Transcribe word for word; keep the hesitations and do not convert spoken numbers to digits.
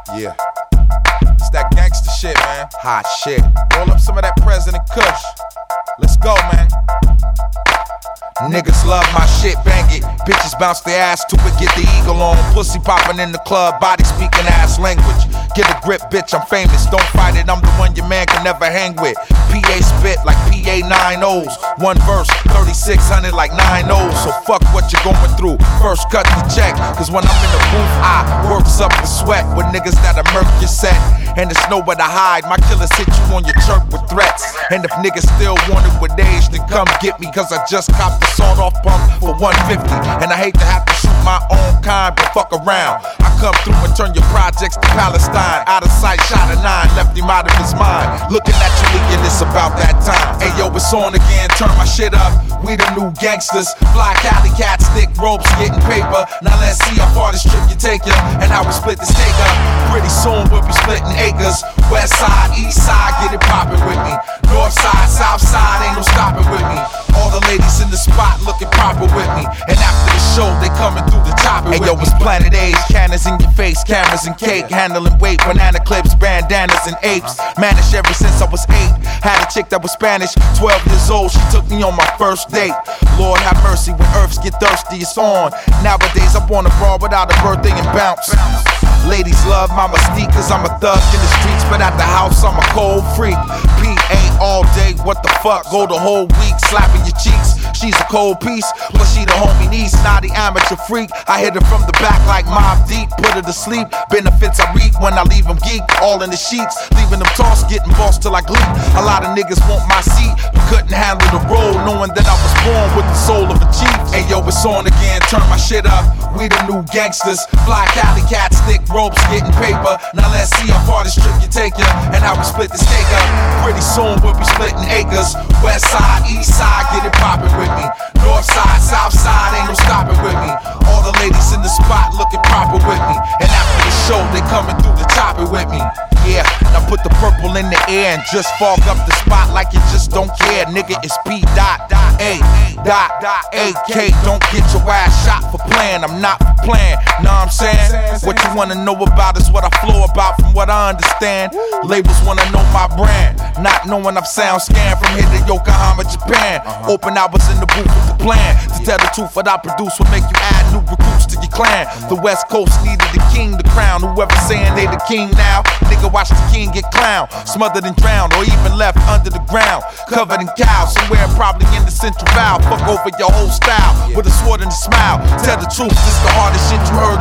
Yeah. It's that gangster shit, man. Hot shit. Roll up some of that President Kush. Let's go, man. Niggas love my shit, bang it. Bitches bounce their ass to it, get the eagle on. Pussy popping in the club, body speaking ass language. Get a grip, bitch, I'm famous. Don't fight it, I'm the one your man can never hang with. P A spit like P A nine O's. One verse, thirty-six hundred like nine O's. So fuck what you're going through. First cut the check, cause when I'm in the booth, I works up the sweat with niggas that'll murk your set. And there's nowhere to hide. My killers hit you on your chirp with threats. And if niggas still want it with age, then come get me, cause I just copped the sawed off pump for one fifty. And I hate to have to shoot my own kind, but fuck around. I come through and turn your projects to Palestine. Out of sight, shot a nine, left him out of his mind. Looking at you leaking, it's about that time. Hey yo, it's on again, turn my shit up. We the new gangsters, fly Cali cats, stick ropes, getting paper. Now let's see how far this trip can take ya, and how we split the steak up. Pretty soon we'll be splitting acres. West side, east side, get it poppin' with me. North side, south side, ain't no stopping with me. All the ladies in the spot looking proper with me. And after the show, they coming through the chopper with me. Hey yo, it's Planet Age, cannons in your face, cameras and cake, handling weight, banana clips, bandanas and apes. Managed ever since I was eight. Had a chick that was Spanish, twelve years old, she took me on my first date. Lord have mercy, when earths get thirsty, it's on. Nowadays I want a broad without a birthday and bounce. Ladies love my mystique, cause I'm a thug in the streets, but at the house I'm a cold freak. P A all day, what the fuck, go the whole week, slapping your cheeks. She's a cold piece, plus she the homie niece, naughty amateur freak. I hit her from the back like Mobb Deep, put her to sleep. Benefits I reap when I leave them geek, all in the sheets, leaving them tossed, getting bossed till I gleek. A lot of niggas want my seat, but couldn't handle the role, knowing that I was born with the soul of a chief. Hey yo, it's on again, turn my shit up. We the new gangsters, fly Cali cats, stick ropes, getting paper. Now let's see how far this trip can take ya, and how we split the steak up. Pretty soon we'll be splitting acres. West side, east side, get it poppin' with me. North side, south side, ain't no stopping with me. All the ladies in the spot looking proper with me. And after the show, they coming through the chopper with me. Yeah, now put the purple in the air and just fog up the spot like you just don't care. Nigga, it's P dot A dot A K. Don't get your ass shot for playing, I'm not for playing. Know what I'm saying? What you wanna know about is what I flow about from what I understand. Labels wanna know my brand, not knowing I'm sound scanned from here to Yokohama, Japan. Open hours in the booth with the plan. To tell the truth, what I produce will make you add new recruits to your clan. The West Coast needed the king to crown. Whoever saying they the king now, nigga, watch the king get clowned, smothered and drowned, or even left under the ground, covered in cows, somewhere probably in the Central Valley. Fuck over your whole style with a sword and a smile. Tell the truth, this the hardest shit you heard